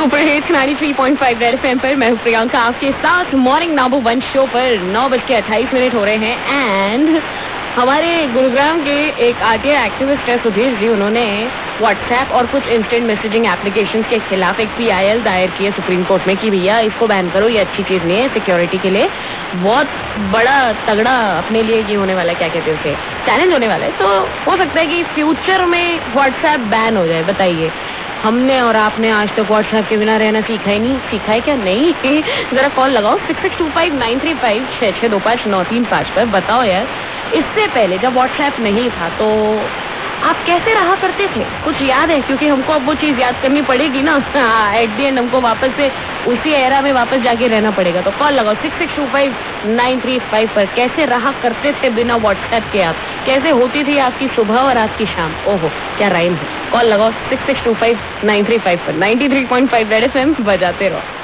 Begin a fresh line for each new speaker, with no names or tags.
Super hits 93.5 red FM पर मैं हूं प्रियंका आपके साथ मॉर्निंग नंबर 1 शो पर 9:28 हो रहे हैं एंड हमारे गुरुग्राम के एक आरटीआई एक्टिविस्ट है सुधीर जी, उन्होंने व्हाट्सएप और कुछ इंस्टेंट मैसेजिंग एप्लीकेशंस के खिलाफ एक पीआईएल दायर की है सुप्रीम कोर्ट में कि भैया इसको बैन करो, ये अच्छी चीज नहीं है, सिक्योरिटी के लिए बहुत बड़ा तगड़ा अपने लिए ये होने वाला है, क्या कहते हैं उसे, चैलेंज होने वाला है। तो हो सकता है कि फ्यूचर में व्हाट्सएप बैन हो जाए। बताइए, हमने और आपने आज तक व्हाट्सएप के बिना रहना सीखा ही नहीं, सीखा है क्या? नहीं। जरा कॉल लगाओ 66259359625935 पर, बताओ यार, इससे पहले जब व्हाट्सएप नहीं था तो आप कैसे रहा करते थे? कुछ याद है? क्योंकि हमको अब वो चीज याद करनी पड़ेगी ना। एट द एंड हमको वापस से उसी एरा में वापस जाके रहना पड़ेगा। तो कॉल लगाओ 66259359625935 पर। कैसे रहा करते थे बिना व्हाट्सएप के आप? कैसे होती थी आपकी सुबह और आपकी शाम? ओहो, क्या राइम है। कॉल लगाओ 66259359625935 पर। 93.5 रेड एफएम बजाते रहो।